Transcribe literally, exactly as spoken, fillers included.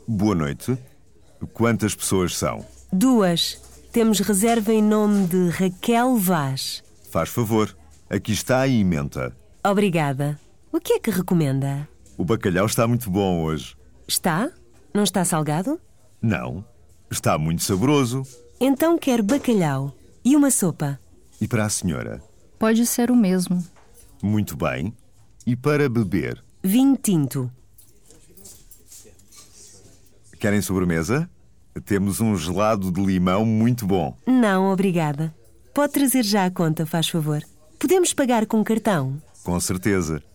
Boa noite. Quantas pessoas são? Duas. Temos reserva em nome de Raquel Vaz. Faz favor. Aqui está a emenda. Obrigada. O que é que recomenda? O bacalhau está muito bom hoje. Está? Não está salgado? Não. Está muito saboroso. Então quero bacalhau e uma sopa. E para a senhora? Pode ser o mesmo. Muito bem. E para beber? Vinho tinto. Querem sobremesa? Temos um gelado de limão muito bom. Não, obrigada. Pode trazer já a conta, faz favor. Podemos pagar com cartão? Com certeza.